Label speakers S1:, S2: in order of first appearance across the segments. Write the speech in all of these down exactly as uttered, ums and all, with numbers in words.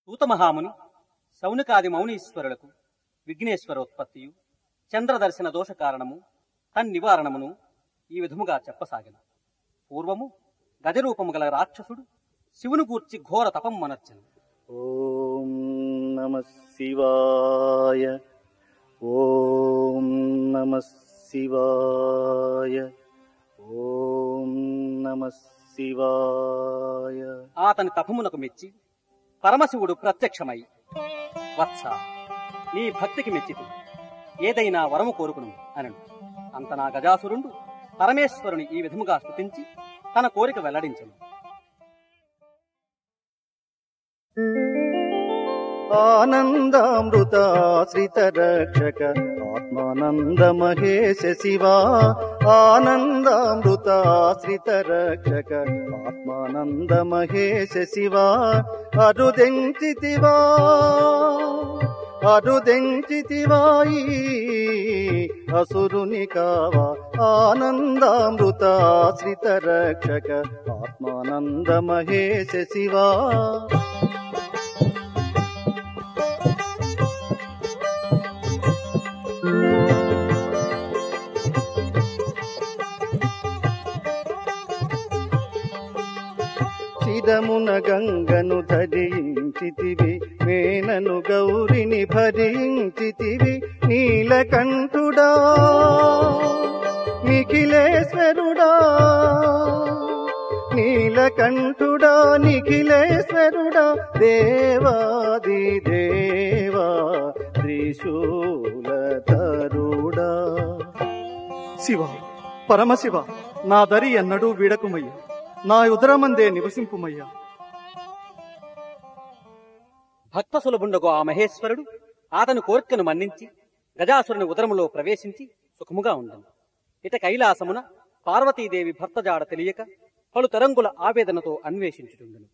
S1: సూతమహాముని శౌనకాది మౌనీశ్వరులకు విఘ్నేశ్వరోత్పత్తియు చంద్రదర్శన దోష కారణము తన్నివారణమును ఈ విధముగా చెప్పసాగిన. పూర్వము గజరూపము గల రాక్షసుడు శివుని గూర్చి ఘోర తపం మనర్చను.
S2: ఓం నమః శివాయ, ఓం నమః శివాయ, ఓం నమః శివాయ.
S1: అతని తపమునకు మెచ్చి పరమశివుడు ప్రత్యక్షమై, వత్స, నీ భక్తికి మెచ్చితి, ఏదైనా వరము కోరుకును అనను. అంతనా గజాసురుండు పరమేశ్వరుని ఈ విధముగా స్తుతించి తన కోరిక వెల్లడించను.
S2: ఆనందామృతాశ్రిత రక్షక ఆత్మానంద మహేశ శివా, ఆనందామృతాశ్రిత రక్షక ఆత్మానంద మహేశ శివా. అరుదెంచితివా అరుదెంచితివాయి అసురుని కావా, ఆనందామృతాశ్రిత రక్షక ఆత్మానంద మహేశ శివా. చిరమున గంగను ధరించితివి, మేనను గౌరిని భరించితివి, నీలకంఠుడా నిఖిలేశ్వరుడా, నీలకంఠుడా నిఖిలేశ్వరుడా, దేవాది దేవా త్రిశూలధరుడా.
S3: శివ, పరమశివ, నా దరి ఎన్నడూ వీడకుమయ్యా, నా ఉదరమందే నివసింపుమయ్యా.
S1: భక్త సులభుండగు ఆ మహేశ్వరుడు అతని కోరికను మన్నించి గజాసురుని ఉదరములో ప్రవేశించి సుఖముగా ఉండను. ఇట కైలాసమున పార్వతీదేవి భర్తజాడ తెలియక పలు తరంగుల ఆవేదనతో అన్వేషించుచుండెను.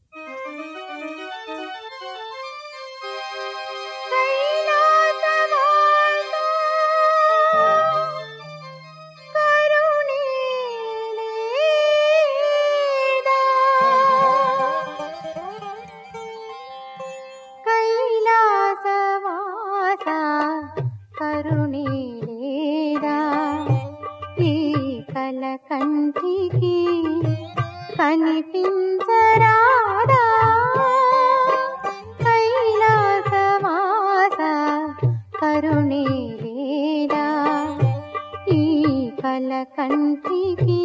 S4: కంటికి కనిపించరాదా కైలాసవాస కరుణే లేదా, ఈ కల కంటికి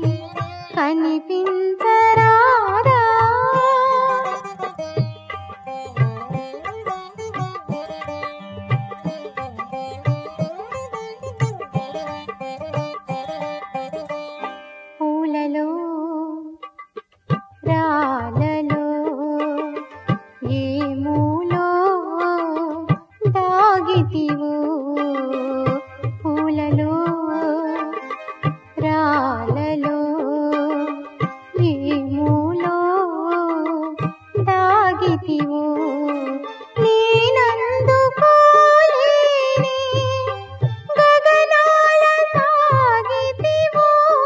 S4: కనిపించరాదా. రాలలో ఏ మూలో దాగితివో, పూలలో రాలలో ఏ మూలో దాగితివో, నేనందుకోలేని గగనాల సాగితివో,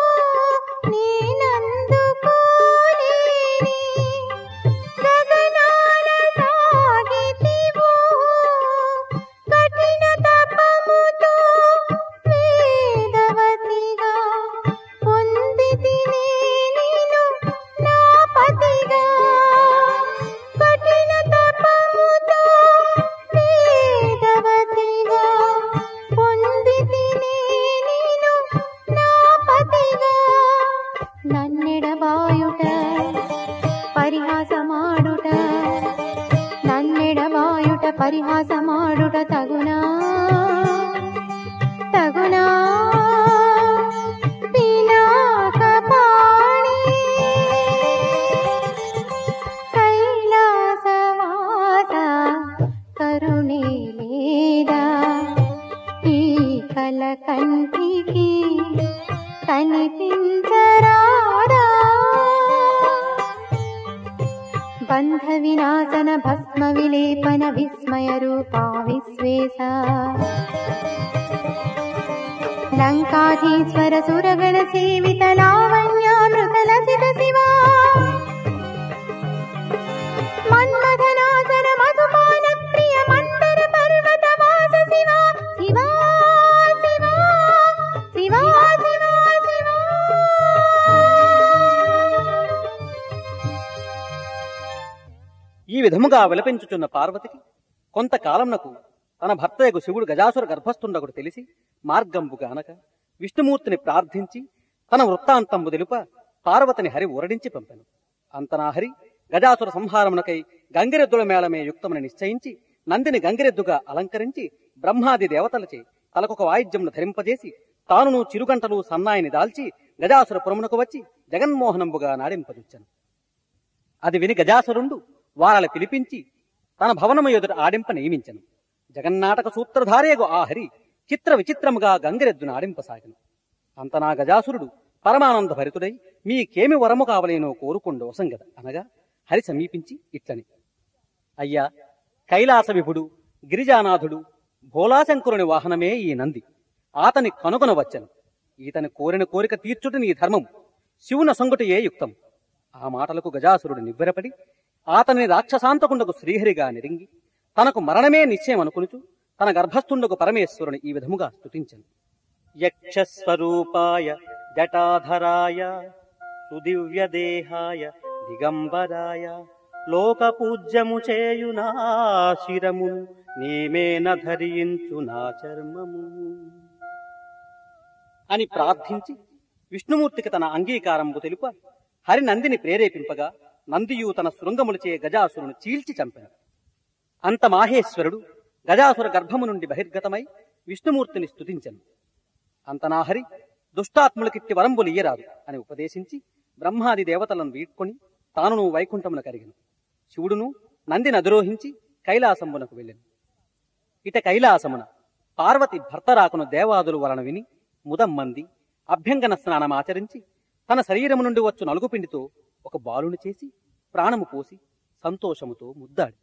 S4: నేనందుకోలేని గగనాల సాగితివో, కఠిన తపముతో వేదవతిగా పొందితినే నిన్ను నా పతిగా, కఠిన తపముతో వేదవతిగా పొందితినే నిన్ను నా పతిగా. నన్నెడబాయుట పరిహాసమాడుట, నన్నెడబాయుట పరిహాసమాడుట తగునా తగునా పినాకపాణి కైలాసవాస కరుణే లేదా, ఈ కల కంటికి కనిపించరాదా. బంధ వినాశన భస్మ విలేపన విస్మయ రూపా విశ్వేశ, లంకాధీశ్వర సురగణ సేవిత లావణ్యామృత లసిత శివా, మన్మథనాశ
S1: ఈ విధముగా విలపించుచున్న పార్వతికి కొంతకాలంనకు తన భర్తయగు శివుడు గజాసుర గర్భస్థుండగుడు తెలిసి మార్గంబు గానక విష్ణుమూర్తిని ప్రార్థించి తన వృత్తాంతంబు తెలుప పార్వతిని హరి ఊరడించి పంపెను. అంతనా హరి గజాసుర సంహారమునకై గంగిరెద్దుల మేళమే యుక్తమని నిశ్చయించి నందిని గంగిరెద్దుగా అలంకరించి బ్రహ్మాది దేవతలచే తలకొక వాయిద్యమును ధరింపజేసి తానును చిరుగంటలు సన్నాయిని దాల్చి గజాసుర పురమునకు వచ్చి జగన్మోహనంబుగా నాడింపదుచ్చను. అది విని గజాసురుండు వారల పిలిపించి తన భవనము ఎదుట ఆడింప నియమించను. జగన్నాటక సూత్రధారేగు ఆ హరి చిత్ర విచిత్రముగా గంగిరెద్దును ఆడింపసాగను. అంతనా గజాసురుడు పరమానంద భరితుడై మీకేమి వరము కావలేనో కోరుకుండు వసంగద అనగా హరి సమీపించి ఇట్లని, అయ్యా, కైలాస విభుడు గిరిజానాథుడు భోలాశంకరుని వాహనమే ఈ నంది. ఆతని కనుగొనవచ్చను. ఈతని కోరిన కోరిక తీర్చుట నీ ధర్మం, శివున సంగుటయే యుక్తం. ఆ మాటలకు గజాసురుడు నివ్వెరపడి ఆతని రాక్షసాంతకుండకు శ్రీహరిగా నిరింగి తనకు మరణమే నిశ్చయం అనుకునుచు తన గర్భస్థుండకు పరమేశ్వరుని ఈ విధముగా స్తుతించను. యక్షస్వరూపాయ జటాధరాయ సుదివ్యదేహాయ దిగంబరాయ లోకపూజ్యము చేయునా శిరము నీమేన ధరించు నా చర్మము అని ప్రార్థించి విష్ణుమూర్తికి తన అంగీకారంబు తెలుప హరి నందిని ప్రేరేపింపగా నందియు తన శృంగములచే గజాసురును చీల్చి చంపెను. అంత మాహేశ్వరుడు గజాసుర గర్భము నుండి బహిర్గతమై విష్ణుమూర్తిని స్తుతించెను. అంతనాహరి దుష్టాత్ములకిట్టి వరంబులు ఇయ్యరాదు అని ఉపదేశించి బ్రహ్మాది దేవతలను వీడ్కొని తానును వైకుంఠమున కరిగెను. శివుడును నందిని అధిరోహించి కైలాసంబునకు వెళ్ళెను. ఇట కైలాసమున పార్వతి భర్తరాకును దేవాదులు వలన విని ముదమ్మంది అభ్యంగన స్నానమాచరించి తన శరీరము నుండి వచ్చు నలుగుపిండితో ఒక బాలుని చేసి ప్రాణము పోసి సంతోషముతో ముద్దాడి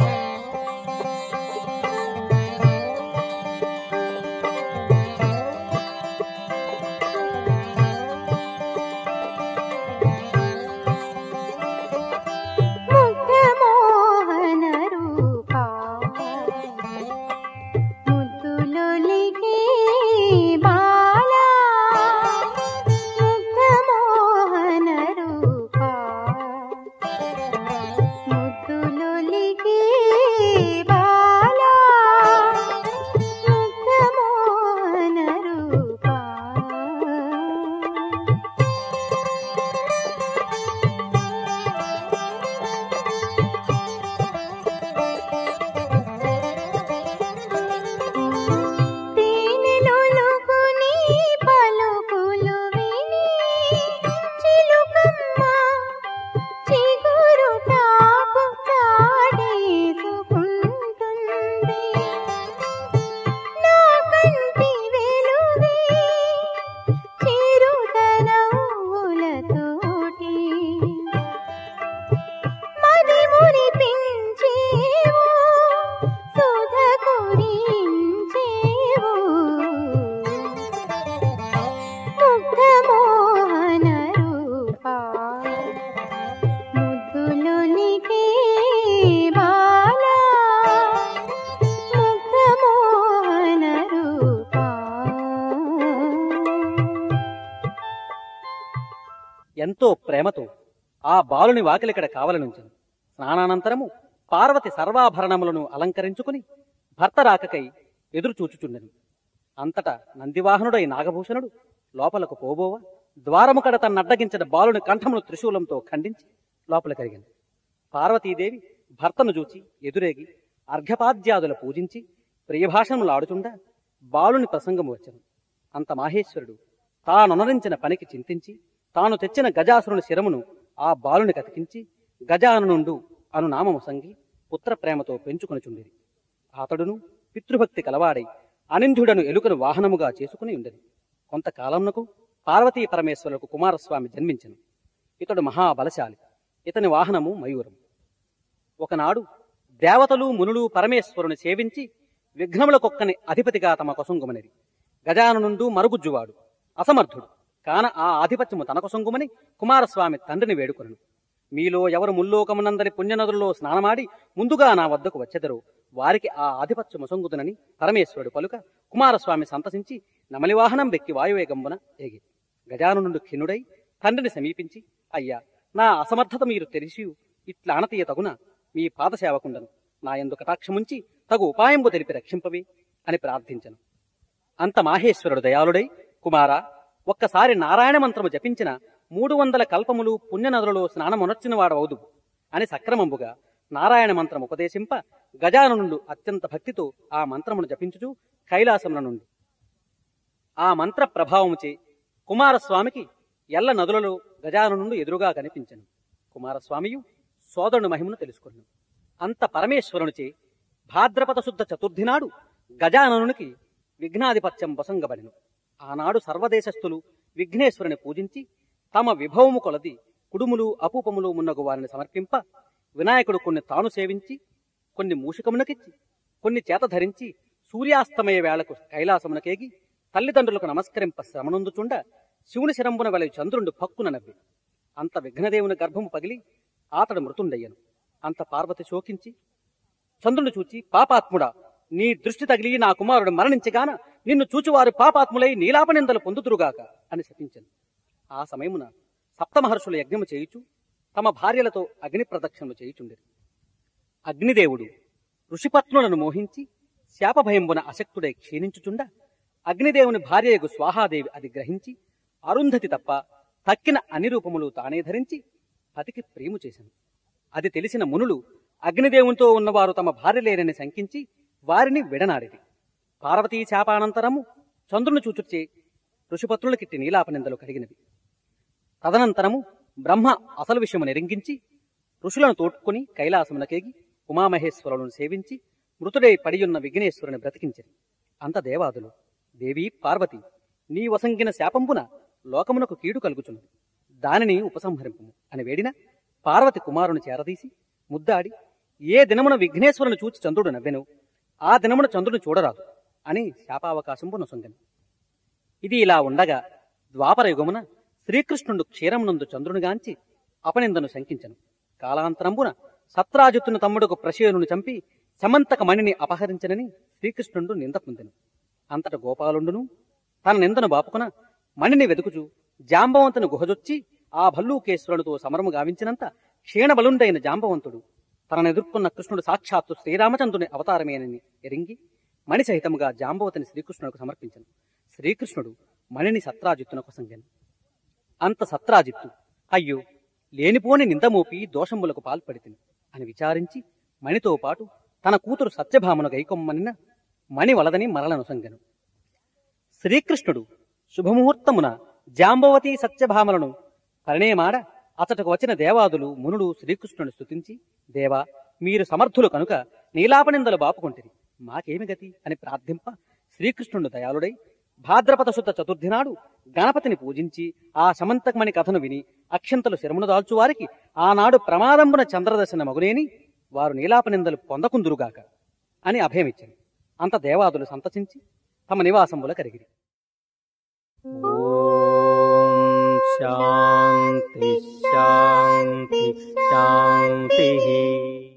S1: ఎంతో ప్రేమతో ఆ బాలుని వాకిలికడ కావలనుంచెను. స్నానానంతరము పార్వతి సర్వాభరణములను అలంకరించుకుని భర్త రాకకై ఎదురు చూచుచుండెను. అంతటా నందివాహనుడై నాగభూషణుడు లోపలకు పోబోవ ద్వారముకడ తన్నడ్డగించిన బాలుని కంఠమును త్రిశూలంతో ఖండించి లోపల కరిగింది. పార్వతీదేవి భర్తను చూచి ఎదురేగి అర్ఘ్యపాద్యాదుల పూజించి ప్రియభాషణములాడుచుండా బాలుని ప్రసంగము వచ్చెను. అంత మాహేశ్వరుడు తానొనరించిన పనికి చింతించి తాను తెచ్చిన గజాసురుని శిరమును ఆ బాలుని కతికించి గజానునుండు అను నామము సంగి పుత్ర ప్రేమతో పెంచుకొనుచుండిరి. అతడును పితృభక్తి కలవాడై అనింద్యుడను ఎలుకను వాహనముగా చేసుకుని ఉండెను. కొంతకాలమునకు పార్వతీ పరమేశ్వరులకు కుమారస్వామి జన్మించెను. ఇతడు మహాబలశాలి. ఇతని వాహనము మయూరం. ఒకనాడు దేవతలు మునులు పరమేశ్వరుని సేవించి విఘ్నములకొక్కని అధిపతిగా తమ కొసంగుమనిరి. గజానునుండు మరుగుజ్జువాడు, అసమర్థుడు. కాన ఆ ఆధిపత్యము తన కొసంగుమని కుమారస్వామి తండ్రిని వేడుకొనెను. మీలో ఎవరు ముల్లోకమునందరి పుణ్యనదులలో స్నానమాడి ముందుగా నా వద్దకు వచ్చెదరో వారికి ఆ ఆధిపత్యము సొంగుతునని పరమేశ్వరుడు పలుక కుమారస్వామి సంతసించి నమలివాహనం వెక్కి వాయువేగంబున ఏగి గజానునుండు ఖిన్నుడై తండ్రిని సమీపించి, అయ్యా, నా అసమర్థత మీరు తెలిసి ఇట్లా అనతీయ తగున మీ పాదసేవకుండను నా యందు కటాక్షముంచి తగు ఉపాయంబు తెలిపి రక్షింపవే అని ప్రార్థించను. అంత మాహేశ్వరుడు దయాళుడై, కుమారా, ఒక్కసారి నారాయణ మంత్రము జపించిన మూడు వందల కల్పములు పుణ్యనదులలో స్నానమునర్చిన వాడవదు అని సక్రమంబుగా నారాయణ మంత్రం ఉపదేశింప గజాననుండు అత్యంత భక్తితో ఆ మంత్రమును జపించుచు కైలాసమున నుండి ఆ మంత్ర ప్రభావముచే కుమారస్వామికి ఎల్ల నదులలో గజాననుండు ఎదురుగా కనిపించెను. కుమారస్వామియు సోదరుని మహిమను తెలుసుకున్నాను. అంత పరమేశ్వరునిచే భాద్రపద శుద్ధ చతుర్థి నాడు గజాననునికి విఘ్నాధిపత్యం వసంగబడిను. ఆనాడు సర్వదేశస్థులు విఘ్నేశ్వరుని పూజించి తమ విభవము కొలది కుడుములు అపూపములు మున్నగు వారిని సమర్పింప వినాయకుడు కొన్ని తాను సేవించి, కొన్ని మూషికమునకిచ్చి, కొన్ని చేత ధరించి సూర్యాస్తమయ వేళకు కైలాసమునకేగి తల్లిదండ్రులకు నమస్కరింప శ్రమనొందుచుండ శివుని శిరంబున వెల చంద్రుండు పక్కున నవ్వి అంత విఘ్నదేవుని గర్భము పగిలి ఆతడు మృతుండయ్యను. అంత పార్వతి శోకించి చంద్రుని చూచి, పాపాత్ముడా, నీ దృష్టి తగిలి నా కుమారుడు మరణించగాన నిన్ను చూచువారు పాపాత్ములై నీలాపనిందలు పొందుతురుగాక అని శపించను. ఆ సమయమున సప్తమహర్షుల యజ్ఞము చేయుచు తమ భార్యలతో అగ్ని ప్రదక్షిణలు చేయుచుండిరి. అగ్నిదేవుడు ఋషిపత్నులను మోహించి శాపభయంబున అశక్తుడై క్షీణించుచుండ అగ్నిదేవుని భార్యయగు స్వాహాదేవి అది గ్రహించి అరుంధతి తప్ప తక్కిన అన్ని రూపములు తానే ధరించి పతికి ప్రేము చేశాను. అది తెలిసిన మునులు అగ్నిదేవునితో ఉన్నవారు తమ భార్యలేరని శంకించి వారిని విడనాడిది. పార్వతీ శాపానంతరము చంద్రుని చూచుచే ఋషిపత్నులకిట్టి నీలాపనిందలు కలిగినవి. తదనంతరము బ్రహ్మ అసలు విషయము నెరింగించి ఋషులను తోడ్కొని కైలాసమునకేగి ఉమామహేశ్వరులను సేవించి మృతుడై పడియున్న విఘ్నేశ్వరుని బ్రతికించింది. అంత దేవాదులు, దేవీ పార్వతి, నీ వసంగిన శాపంబున లోకమునకు కీడు కలుగుచున్నది, దానిని ఉపసంహరింపు అని వేడిన పార్వతి కుమారుని చేరదీసి ముద్దాడి, ఏ దినమున విఘ్నేశ్వరుని చూచి చంద్రుడు నవ్వెను ఆ దినమున చంద్రుని చూడరాదు అని శాపావకాశంబు నొసంగెను. ఇది ఇలా ఉండగా ద్వాపర యుగమున శ్రీకృష్ణుడు క్షీరమునందు చంద్రునిగాంచి అపనిందను శంకించను. కాలాంతరంబున సత్రాజిత్తును తమ్ముడుకు ప్రసేనుని చంపి సమంతక మణిని అపహరించనని శ్రీకృష్ణుడు నింద పొందెను. అంతట గోపాలుండును తన నిందను బాపుకున మణిని వెతుకుచు జాంబవంతుని గుహజొచ్చి ఆ భల్లూకేశ్వరునితో సమరము గావించినంత క్షీణబలుండైన జాంబవంతుడు తననెదుర్కొన్న కృష్ణుడు సాక్షాత్తు శ్రీరామచంద్రుని అవతారమేనని ఎరింగి మణి సహితముగా జాంబవతిని శ్రీకృష్ణునికి సమర్పించను. శ్రీకృష్ణుడు మణిని సత్రాజిత్తునకు సంగెను. అంత సత్రాజిత్తు, అయ్యో, లేనిపోని నిందమోపి దోషములకు పాల్పడితిని అని విచారించి మణితో పాటు తన కూతురు సత్యభామను గైకొమ్మనిన మణి వలదని మరలనొసంగెను. శ్రీకృష్ణుడు శుభముహూర్తమున జాంబవతి సత్యభామలను పరిణయమాడ అతటకు వచ్చిన దేవాదులు మునులు శ్రీకృష్ణుని స్తుతించి, దేవా, మీరు సమర్థులు కనుక నీలాపనిందలు బాపుకొంటిరి, మాకేమి గతి అని ప్రార్థింప శ్రీకృష్ణుడు దయాళుడై భాద్రపద శుద్ధ చతుర్థి నాడు గణపతిని పూజించి ఆ సమంతకమణి కథను విని అక్షంతలు శిరమును దాల్చు వారికి ఆనాడు ప్రమాదంబున చంద్రదర్శన మగునేని వారు నీలాపనిందలు పొందకుందురుగాక అని అభయమిచ్చింది. అంత దేవాదులు సంతసించి తమ నివాసంబుల కరిగిరి.
S2: శాంతి శాంతి శాంతి.